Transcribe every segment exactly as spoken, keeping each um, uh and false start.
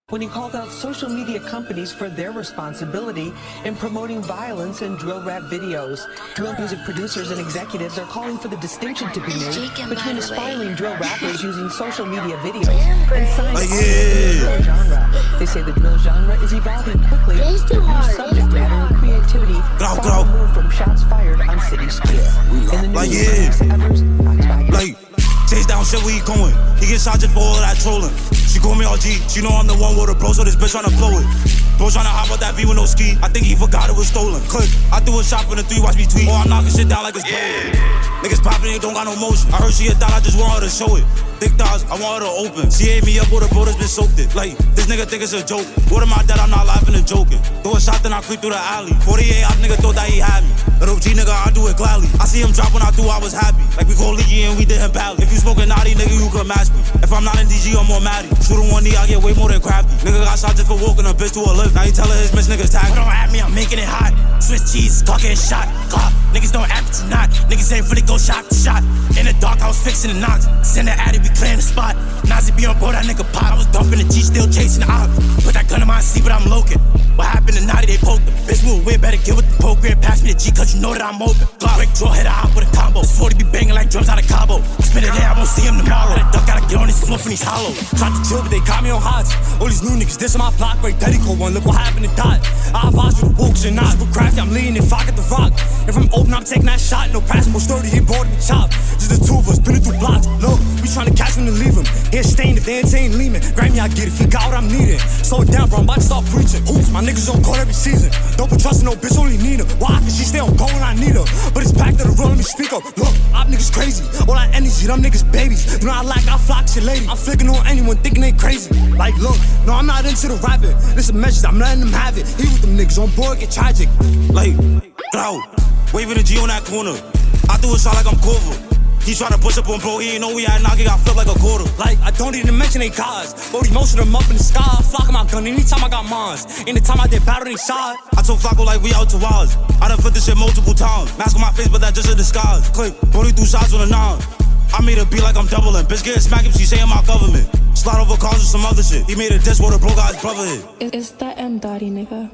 when he called out social media companies for their responsibility in promoting violence in drill rap videos. Drill music producers and executives are calling for the distinction to be made between aspiring drill rappers using social media videos and signed artists in the drill genre. They say the drill genre is evolving quickly with new subject matter and creativity far removed from shots fired on city streets. In the like, news, yeah. Evers, Fox five. Like, chase down shit, where he going? He get shot just for all of that trolling. She call me R G, she know I'm the one with a bro, so this bitch tryna blow it. Bro tryna hop out that V with no ski, I think he forgot it was stolen. Click, I threw a shot for the three, watch me tweet. Oh, I'm knocking shit down like it's yeah. Niggas poppin', they don't got no motion. I heard she a thot, I just want her to show it. Thick thighs, I want her to open. She ate me up with a bro that's been soaked it. Like, this nigga think it's a joke. What am I dead? I'm not laughing and joking. Throw a shot, then I creep through the alley. forty-eight off nigga thought that he had me. Little G nigga, I do it gladly. I see him drop when I threw, I was happy. Like we go leaky and we did him badly. If you smoking naughty, nigga, you could match me. If I'm not in D G, I'm more Maddie. Shooting one knee, I get way more than crafty. Nigga got shot just for walking a bitch to a lift. Now he tellin' his bitch niggas tag. Don't at me, I'm making it hot. Swiss cheese, talking shot. Clock. Niggas don't act, but you not. Niggas ain't really go shot for shot. In the dark, I was fixing the knocks. Send the addy, we clearing the spot. Nazi be on board, that nigga pop. I was dumping the G, still chasing the op. Put that gun in my seat, but I'm loking. What happened to Naughty, they poked him. Bitch move weird, better get with the poker and pass me the G, cause you know that I'm open. Glock, quick draw, hit a hop with a combo. This forty be banging like drums out of Cabo. Spin it there, I won't see him tomorrow. That duck gotta get on his fluff and he's hollow. Tried to chill, but they got me on hots. All these new niggas, this on my block, right? Daddy called one, look what happened to Dot. I advise you to walk your knots, but crafty, I'm leaning if I get the rock. If I'm open, I'm taking that shot. No passable sturdy, he bored me chopped. Just the two of us, spinning through blocks. Look, we trying to catch him to leave him. Here stained if they ain't saying Lehman. Grab me, I get it, if he got what I'm needing. Slow it down, bro, I'm about to start preaching. Hoops, my niggas on call every season. Don't put trust in no bitch, only need her. Why? Cause she stay on call when I need her. But it's packed to the road, let me speak up. Look, op niggas crazy. All that energy, them niggas babies. Do not like, I flock shit lady. I'm flicking on anyone thinking they crazy. Like, look, no, I'm not into the rapping. This a message, I'm letting them have it. He with them niggas on board, get tragic. Like, cloud, waving the G on that corner. I threw a shot like I'm Corver. He tryna push up on bro, he ain't know we had knock, he got flipped like a quarter. Like, I don't even mention they cars. But most of them up in the sky, flocking my gun anytime I got mines. Anytime I did battle, they shot. I told Flacco like we out to Waz. I done flipped this shit multiple times. Mask on my face, but that's just a disguise. Click, Brody threw shots on a nine. I made a beat like I'm doubling. Bitch getting smacked if she saying my government. Slide over cars or some other shit. He made a diss with a bro got his brother hit. It's that M Dotty nigga.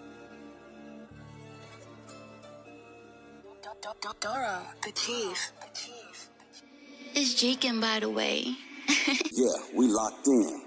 Doro, the chief. It's Jakin, by the way. Yeah, we locked in.